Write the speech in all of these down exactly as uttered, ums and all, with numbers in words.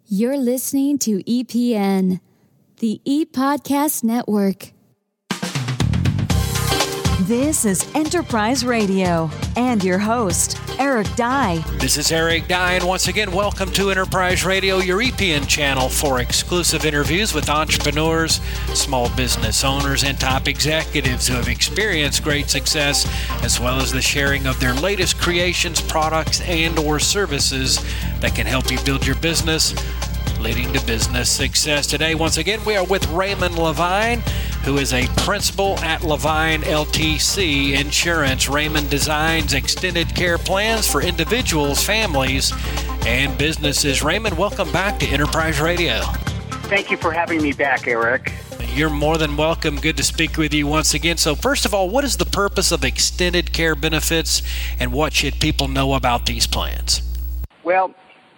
You're listening to E P N, the E-Podcast Network. This is Enterprise Radio and your host, Eric Dye. This is Eric Dye, and once again, welcome to Enterprise Radio, your E P N channel for exclusive interviews with entrepreneurs, small business owners, and top executives who have experienced great success, as well as the sharing of their latest creations, products, and or services that can help you build your business, leading to business success. Today, once again, we are with Raymond Levine, who is a principal at Levine L T C Insurance. Raymond designs extended care plans for individuals, families, and businesses. Raymond, welcome back to Enterprise Radio. Thank you for having me back, Eric. You're more than welcome. Good to speak with you once again. So first of all, what is the purpose of extended care benefits, and what should people know about these plans? Well,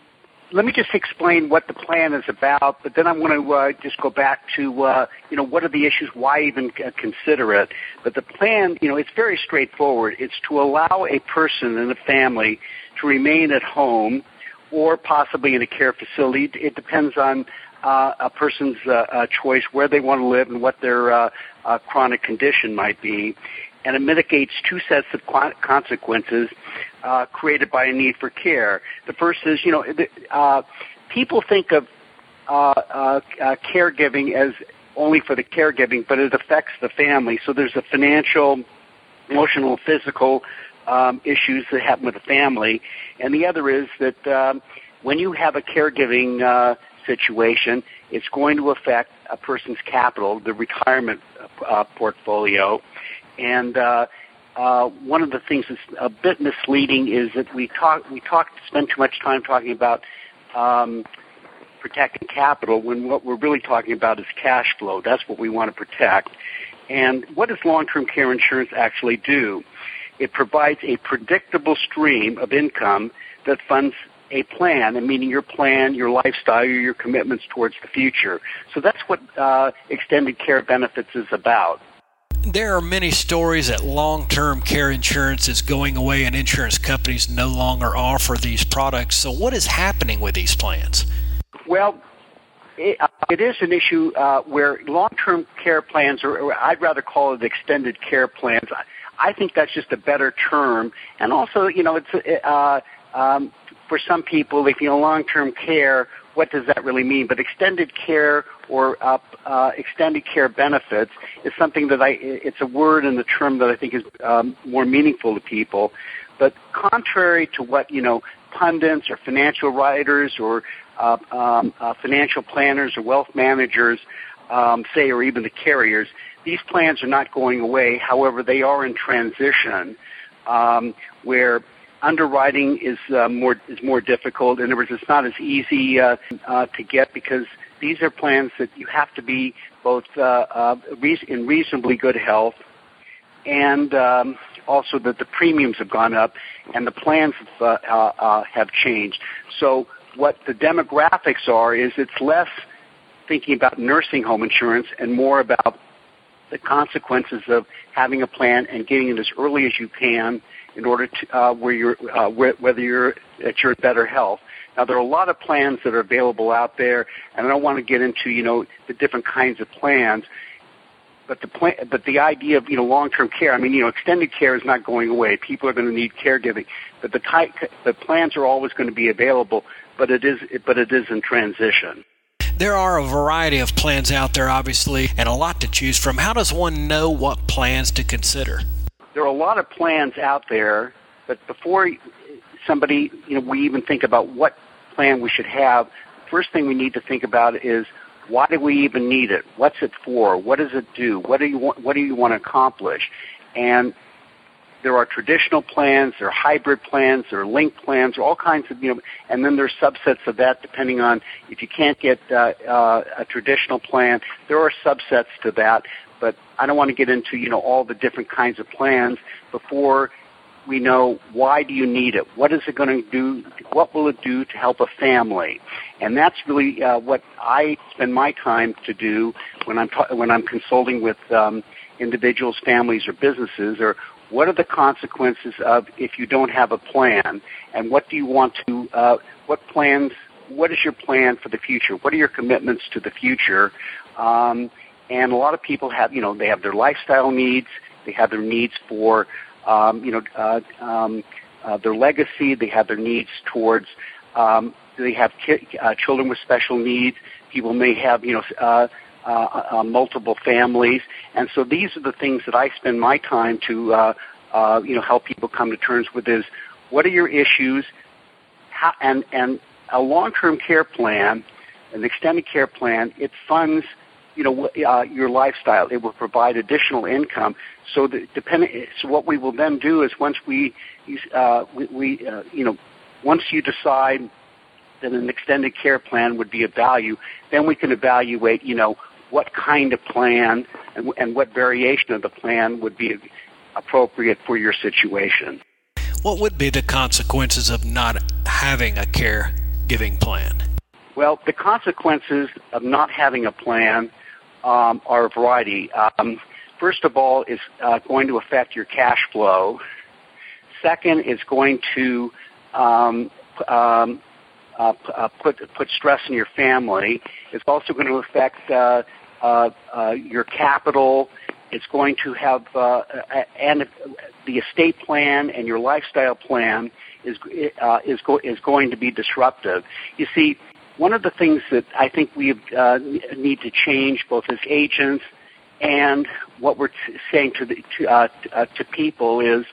let me just explain what the plan is about, but then I want to uh, just go back to, uh, you know, what are the issues, why even uh, consider it. But the plan, you know, it's very straightforward. It's to allow a person and a family to remain at home or possibly in a care facility. It depends on uh, a person's uh, uh, choice, where they want to live and what their uh, uh, chronic condition might be. And it mitigates two sets of consequences uh, created by a need for care. The first is, you know, uh, people think of uh, uh, uh, caregiving as only for the caregiving, but it affects the family. So there's a financial, emotional, physical um, issues that happen with the family. And the other is that um, when you have a caregiving uh, situation, it's going to affect a person's capital, the retirement uh, portfolio. And uh, uh, one of the things that's a bit misleading is that we talk, we talk, spend too much time talking about um, protecting capital when what we're really talking about is cash flow. That's what we want to protect. And what does long-term care insurance actually do? It provides a predictable stream of income that funds a plan, and meaning your plan, your lifestyle, your commitments towards the future. So that's what uh, extended care benefits is about. There are many stories that long-term care insurance is going away and insurance companies no longer offer these products. So what is happening with these plans? Well, it, uh, it is an issue uh, where long-term care plans, or, or I'd rather call it extended care plans. I, I think that's just a better term. And also, you know, it's uh, um, for some people, if you know long-term care, what does that really mean? But extended care or uh, uh, extended care benefits is something that I, it's a word and a term that I think is um, more meaningful to people. But contrary to what, you know, pundits or financial writers or uh, um, uh, financial planners or wealth managers um, say, or even the carriers, these plans are not going away. However, they are in transition um, where underwriting is uh, more is more difficult. In other words, it's not as easy uh, uh, to get because these are plans that you have to be both uh, uh, re- in reasonably good health, and um, also that the premiums have gone up and the plans have, uh, uh, uh, have changed. So what the demographics are is it's less thinking about nursing home insurance and more about the consequences of having a plan and getting it as early as you can in order to uh, where you're uh, where, whether you're at your better health. Now there are a lot of plans that are available out there, and I don't want to get into you know the different kinds of plans. But the plan, but the idea of you know long-term care, I mean you know extended care is not going away. People are going to need caregiving, but the type, the plans are always going to be available. But it is but it is in transition. There are a variety of plans out there, obviously, and a lot to choose from. How does one know what plans to consider? There are a lot of plans out there, but before somebody, you know, we even think about what plan we should have, first thing we need to think about is why do we even need it? What's it for? What does it do? What do you want, what do you want to accomplish? And there are traditional plans, there are hybrid plans, there are linked plans, there are all kinds of, you know, and then there's subsets of that depending on if you can't get uh, uh, a traditional plan, there are subsets to that. But I don't want to get into, you know, all the different kinds of plans before we know why do you need it? What is it going to do? What will it do to help a family? And that's really uh, what I spend my time to do when I'm ta- when I'm consulting with um, individuals, families, or businesses. Or what are the consequences of if you don't have a plan? And what do you want to? Uh, what plans what is your plan for the future? What are your commitments to the future? Um, and a lot of people have, you know, they have their lifestyle needs. They have their needs for, um, you know, uh, um, uh, their legacy. They have their needs towards, um, they have ki- uh, children with special needs. People may have, you know, uh, uh, uh, multiple families. And so these are the things that I spend my time to, uh, uh, you know, help people come to terms with is, what are your issues? How, and, and a long-term care plan, an extended care plan, it funds, you know, uh, your lifestyle. It will provide additional income. So, the, depending, so what we will then do is once we, uh, we, we uh, you know, once you decide that an extended care plan would be of value, then we can evaluate, you know, what kind of plan and, and what variation of the plan would be appropriate for your situation. What would be the consequences of not having a caregiving plan? Well, the consequences of not having a plan um, are a variety. Um, first of all, it's uh, going to affect your cash flow. Second, it's going to um, um, uh, uh, put put stress on your family. It's also going to affect uh, uh, uh, your capital. It's going to have, uh, and the estate plan and your lifestyle plan is uh, is go, is going to be disruptive. You see, one of the things that I think we uh, need to change, both as agents and what we're t- saying to the, to, uh, uh, to people, is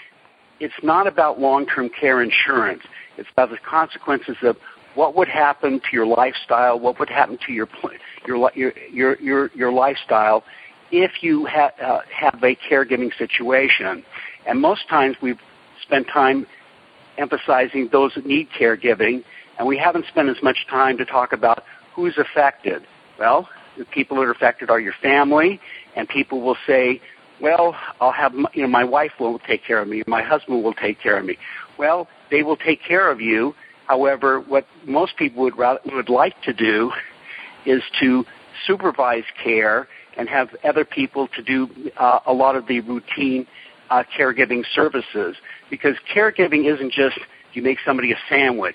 it's not about long-term care insurance. It's about the consequences of what would happen to your lifestyle, what would happen to your your your your your, your lifestyle if you ha- uh, have a caregiving situation. And most times we've spent time emphasizing those that need caregiving, and we haven't spent as much time to talk about who's affected. Well, the people that are affected are your family, and people will say, well, I'll have, you know, my wife will take care of me, my husband will take care of me. Well, they will take care of you. However, what most people would rather, would like to do is to supervise care and have other people to do uh, a lot of the routine uh, caregiving services. Because caregiving isn't just, do you make somebody a sandwich?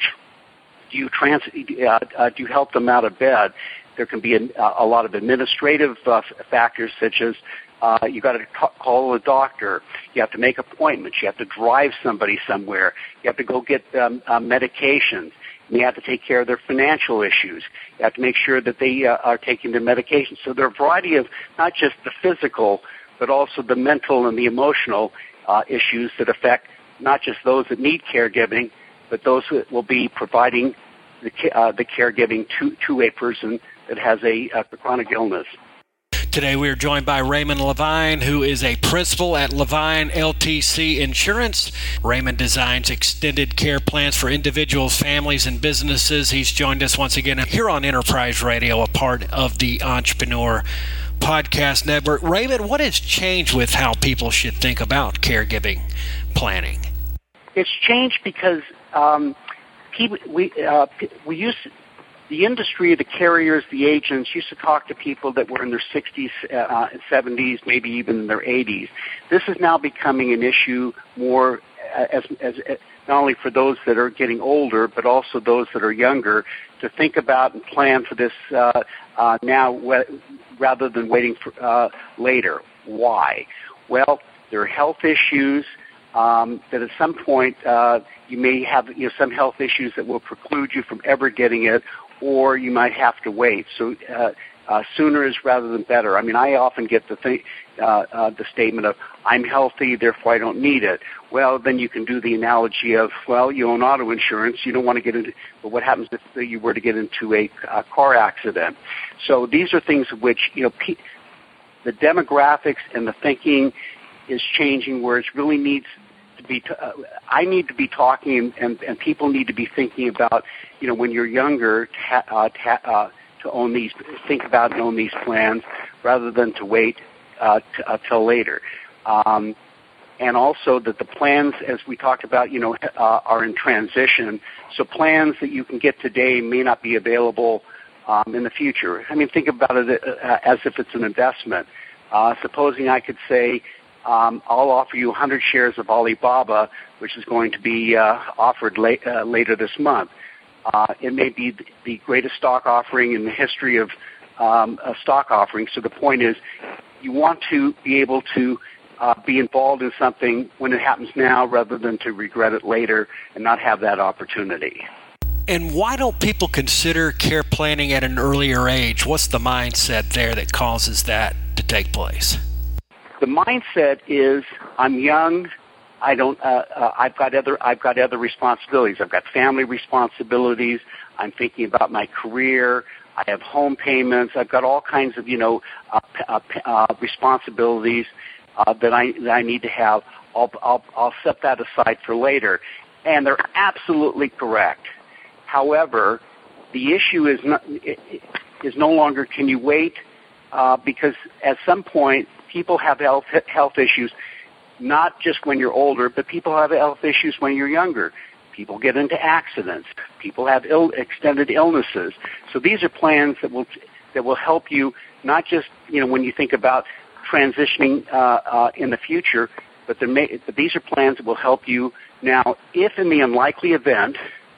Do you trans? Uh, uh, do you help them out of bed? There can be a, a lot of administrative uh, factors, such as uh, you got to call a doctor. You have to make appointments. You have to drive somebody somewhere. You have to go get um, uh, medications. You have to take care of their financial issues. You have to make sure that they uh, are taking their medications. So there are a variety of not just the physical, but also the mental and the emotional uh, issues that affect not just those that need caregiving, but those that will be providing the, uh, the caregiving to, to a person that has a, a chronic illness. Today we are joined by Raymond Levine, who is a principal at Levine L T C Insurance. Raymond designs extended care plans for individuals, families, and businesses. He's joined us once again here on Enterprise Radio, a part of the Entrepreneur Podcast Network. Raymond, what has changed with how people should think about caregiving planning? It's changed because um, people, we uh, we used to, the industry, the carriers, the agents used to talk to people that were in their sixties, uh, seventies, maybe even in their eighties. This is now becoming an issue more as, as, as not only for those that are getting older, but also those that are younger, to think about and plan for this uh, uh, now w- rather than waiting for uh, later. Why? Well, there are health issues. Um, that at some point uh, you may have, you know, some health issues that will preclude you from ever getting it, or you might have to wait. So uh, uh, sooner is rather than better. I mean, I often get the thing, uh, uh, the statement of, I'm healthy, therefore I don't need it. Well, then you can do the analogy of, well, you own auto insurance, you don't want to get into, but what happens if you were to get into a, a car accident? So these are things which, you know, pe- the demographics and the thinking is changing, where it really needs to be, t- uh, I need to be talking and, and, and people need to be thinking about, you know, when you're younger, ta- uh, ta- uh, to own these, think about and own these plans rather than to wait uh, t- uh, till later. Um, and also that the plans, as we talked about, you know, uh, are in transition. So plans that you can get today may not be available um, in the future. I mean, think about it uh, as if it's an investment. Uh, supposing I could say, Um, I'll offer you one hundred shares of Alibaba, which is going to be uh, offered late, uh, later this month. Uh, it may be the greatest stock offering in the history of um, a stock offering. So the point is, you want to be able to uh, be involved in something when it happens now rather than to regret it later and not have that opportunity. And why don't people consider care planning at an earlier age? What's the mindset there that causes that to take place? The mindset is, I'm young. I don't. Uh, uh, I've got other. I've got other responsibilities. I've got family responsibilities. I'm thinking about my career. I have home payments. I've got all kinds of, you know, uh, uh, uh, responsibilities uh, that I that I need to have. I'll, I'll I'll set that aside for later. And they're absolutely correct. However, the issue is not is no longer can you wait uh, because at some point people have health health issues. Not just when you're older, but people have health issues when you're younger. People get into accidents. People have Ill, extended illnesses. So these are plans that will that will help you not just, you know, when you think about transitioning uh, uh, in the future, but, there may, but these are plans that will help you now. If in the unlikely event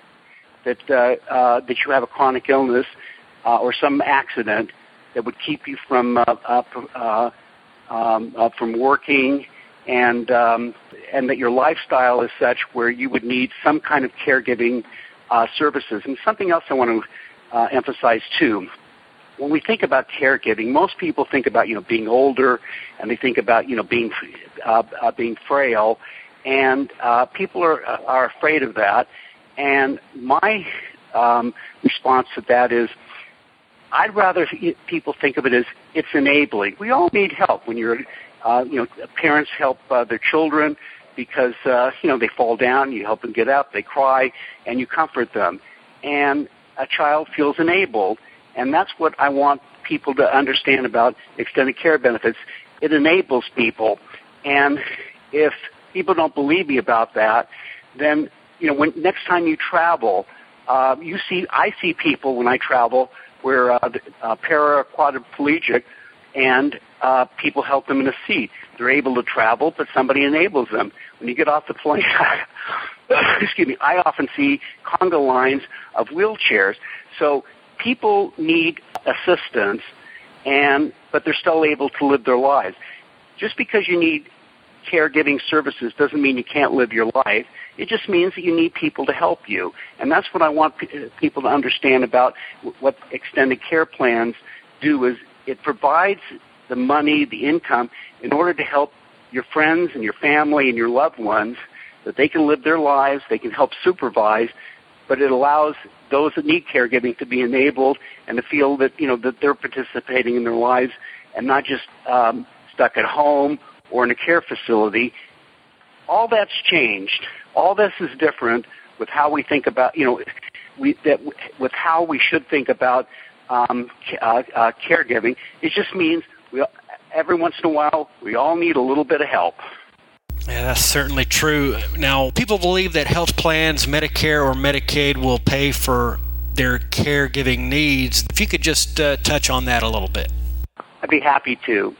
that uh, uh, that you have a chronic illness uh, or some accident that would keep you from uh, uh, uh, um, uh, from working. And um, and that your lifestyle is such where you would need some kind of caregiving uh, services. And something else I want to uh, emphasize too. When we think about caregiving, most people think about, you know, being older, and they think about, you know, being uh, uh, being frail, and uh, people are are afraid of that. And my um, response to that is, I'd rather people think of it as it's enabling. We all need help when you're. Uh, you know, parents help uh, their children because, uh, you know, they fall down, you help them get up, they cry, and you comfort them. And a child feels enabled, and that's what I want people to understand about extended care benefits. It enables people. And if people don't believe me about that, then, you know, when next time you travel, uh, you see, I see people when I travel where uh, uh, para-quadriplegic, and uh, people help them in a seat. They're able to travel, but somebody enables them. When you get off the plane, excuse me, I often see conga lines of wheelchairs. So people need assistance, and but they're still able to live their lives. Just because you need caregiving services doesn't mean you can't live your life. It just means that you need people to help you. And that's what I want p- people to understand about what extended care plans do is it provides the money, the income, in order to help your friends and your family and your loved ones that they can live their lives, they can help supervise, but it allows those that need caregiving to be enabled and to feel that, you know, that they're participating in their lives and not just um, stuck at home or in a care facility. All that's changed. All this is different with how we think about, you know, we, that with how we should think about Um, uh, uh, caregiving. It just means we, every once in a while we all need a little bit of help. Yeah, that's certainly true. Now, people believe that health plans, Medicare or Medicaid, will pay for their caregiving needs. If you could just uh, touch on that a little bit. I'd be happy to.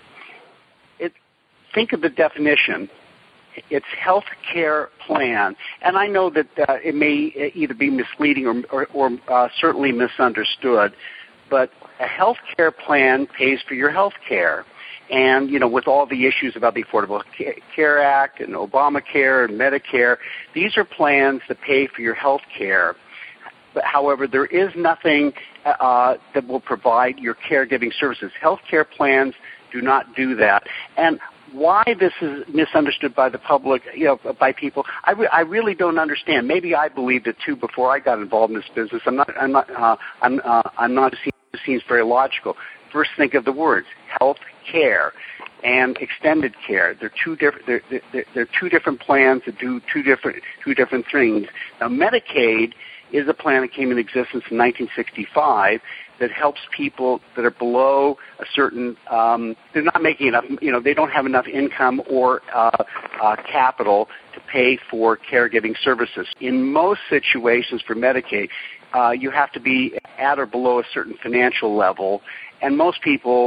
It, think of the definition. It's health care plan. And I know that uh, it may either be misleading or, or, or uh, certainly misunderstood. But a health care plan pays for your health care. And, you know, with all the issues about the Affordable Care Act and Obamacare and Medicare, these are plans that pay for your health care. But, however, there is nothing uh, that will provide your caregiving services. Health care plans do not do that. And why this is misunderstood by the public, you know, by people, I, re- I really don't understand. Maybe I believed it too before I got involved in this business. I'm not. I'm not. Uh, I'm. Uh, I'm not. It seems very logical. First, think of the words health care and extended care. They're two different. They're, they're, they're two different plans that do two different two different things. Now, Medicaid is a plan that came into existence in nineteen sixty-five that helps people that are below a certain. Um, they're not making enough. You know, they don't have enough income or uh, uh, capital to pay for caregiving services. In most situations for Medicaid, uh, you have to be at or below a certain financial level, and most people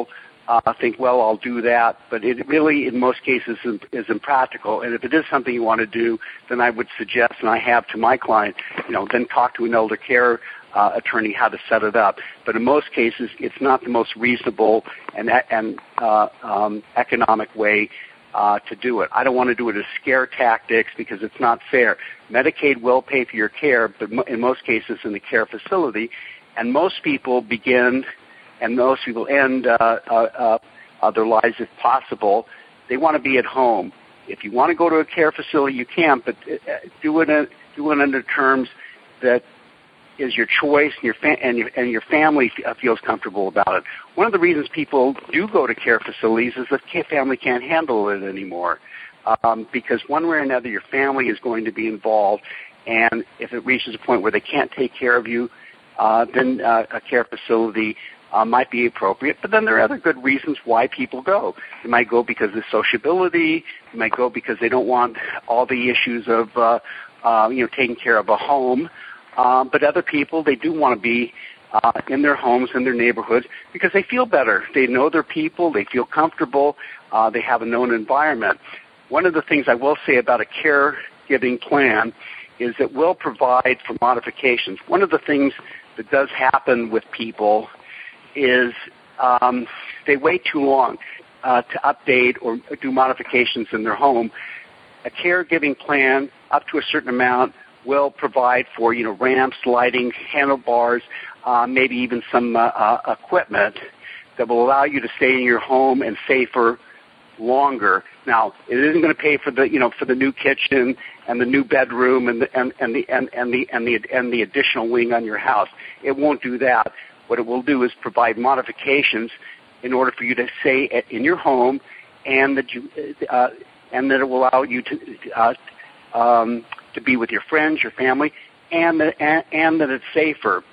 uh, think, well, I'll do that, but it really, in most cases, is, is impractical. And if it is something you want to do, then I would suggest, and I have to my client, you know, then talk to an elder care uh, attorney how to set it up. But in most cases, it's not the most reasonable and and uh, um, economic way uh, to do it. I don't want to do it as scare tactics because it's not fair. Medicaid will pay for your care, but in most cases in the care facility, and most people begin and most people end uh, uh, uh, their lives, if possible, they want to be at home. If you want to go to a care facility, you can, but do it in, do it under terms that is your choice and your, fa- and your and your family feels comfortable about it. One of the reasons people do go to care facilities is that the family can't handle it anymore, um, because one way or another your family is going to be involved, and if it reaches a point where they can't take care of you, uh, then uh, a care facility Uh, might be appropriate, but then there are other good reasons why people go. They might go because of sociability. They might go because they don't want all the issues of, uh, uh, you know, taking care of a home. Uh, but other people, they do want to be uh, in their homes, in their neighborhoods, because they feel better. They know their people. They feel comfortable. Uh, they have a known environment. One of the things I will say about a caregiving plan is it will provide for modifications. One of the things that does happen with people is um, they wait too long uh, to update or do modifications in their home. A caregiving plan up to a certain amount will provide for, you know, ramps, lighting, handlebars, uh, maybe even some uh, uh, equipment that will allow you to stay in your home and stay for longer. Now, it isn't going to pay for the, you know, for the new kitchen and the new bedroom and the and, and the and, and the and the and the additional wing on your house. It won't do that. What it will do is provide modifications in order for you to stay at, in your home, and that you uh, and that it will allow you to uh, um, to be with your friends, your family, and that and, and that it's safer.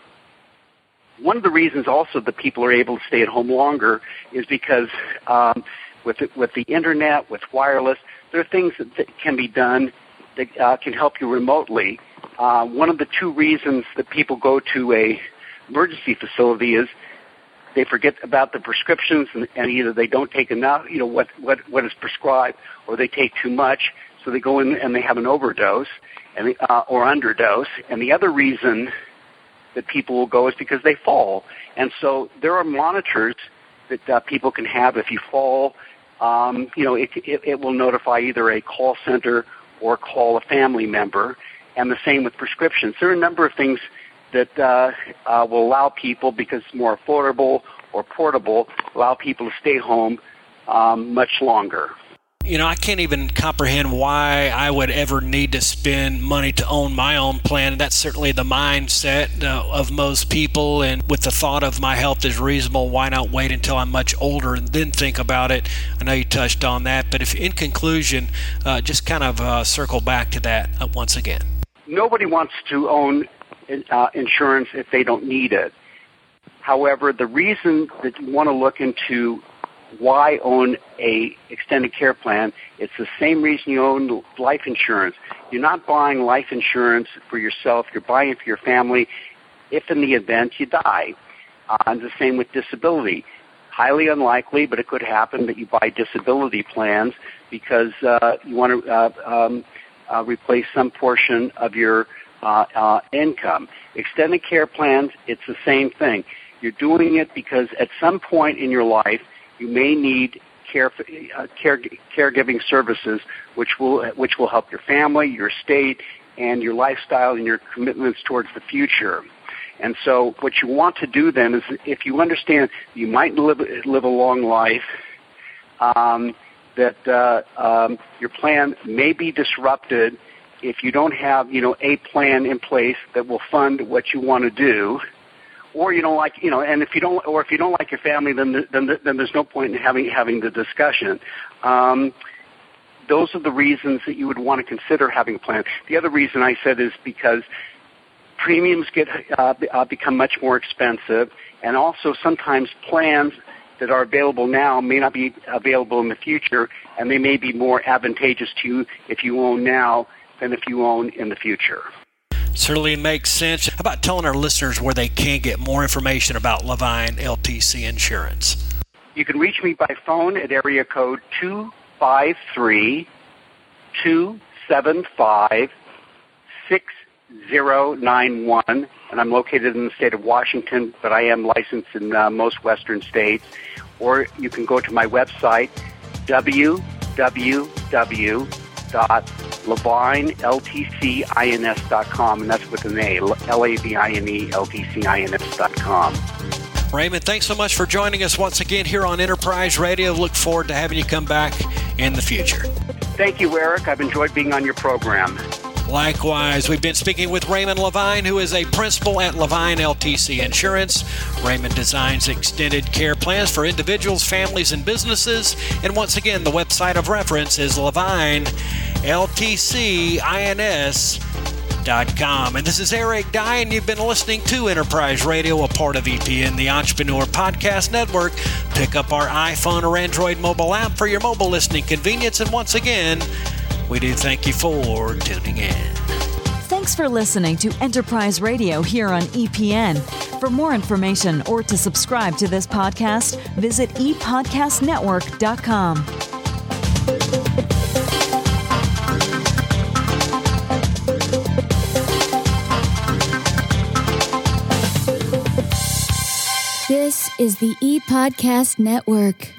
One of the reasons also that people are able to stay at home longer is because um, with the, with the internet, with wireless, there are things that, that can be done that uh, can help you remotely. Uh, one of the two reasons that people go to a emergency facility is they forget about the prescriptions, and, and either they don't take enough, you know, what, what, what is prescribed, or they take too much, so they go in and they have an overdose and uh, or underdose. And the other reason that people will go is because they fall. And so there are monitors that uh, people can have if you fall. Um, you know, it, it, it will notify either a call center or call a family member, and the same with prescriptions. There are a number of things that uh, uh, will allow people, because it's more affordable or portable, allow people to stay home um, much longer. You know, I can't even comprehend why I would ever need to spend money to own my own plan. That's certainly the mindset uh, of most people. And with the thought of my health is reasonable, why not wait until I'm much older and then think about it? I know you touched on that. But if, in conclusion, uh, just kind of uh, circle back to that uh, once again. Nobody wants to own uh, insurance if they don't need it. However, the reason that you want to look into why own a extended care plan, it's the same reason you own life insurance. You're not buying life insurance for yourself. You're buying it for your family if in the event you die. Uh, and the same with disability. Highly unlikely, but it could happen that you buy disability plans because uh, you want to uh, um, uh, replace some portion of your uh, uh, income. Extended care plans, it's the same thing. You're doing it because at some point in your life, you may need care, uh, care, caregiving services, which will which will help your family, your estate, and your lifestyle and your commitments towards the future. And so, what you want to do then is, if you understand you might live live a long life, um, that uh, um, your plan may be disrupted if you don't have, you know, a plan in place that will fund what you want to do. Or you don't like, you know, and if you don't, or if you don't like your family, then then then there's no point in having having the discussion. Um, those are the reasons that you would want to consider having a plan. The other reason I said is because premiums get uh, uh, become much more expensive, and also sometimes plans that are available now may not be available in the future, and they may be more advantageous to you if you own now than if you own in the future. Certainly makes sense. How about telling our listeners where they can get more information about Levine L T C Insurance? You can reach me by phone at area code two five three, two seven five, six zero nine one, and I'm located in the state of Washington, but I am licensed in uh, most western states. Or you can go to my website, w w w dot lavine l t c ins dot com, and that's with an A, L A V I N E L T C I N S dot com. Raymond, thanks so much for joining us once again here on Enterprise Radio. Look forward to having you come back in the future. Thank you, Eric. I've enjoyed being on your program. Likewise, we've been speaking with Raymond Levine, who is a principal at Levine L T C Insurance. Raymond designs extended care plans for individuals, families, and businesses. And once again, the website of reference is levine l t c ins dot com. And this is Eric Dye, and you've been listening to Enterprise Radio, a part of E P N, the Entrepreneur Podcast Network. Pick up our iPhone or Android mobile app for your mobile listening convenience. And once again, we do thank you for tuning in. Thanks for listening to Enterprise Radio here on E P N. For more information or to subscribe to this podcast, visit e podcast network dot com. This is the E-Podcast Network.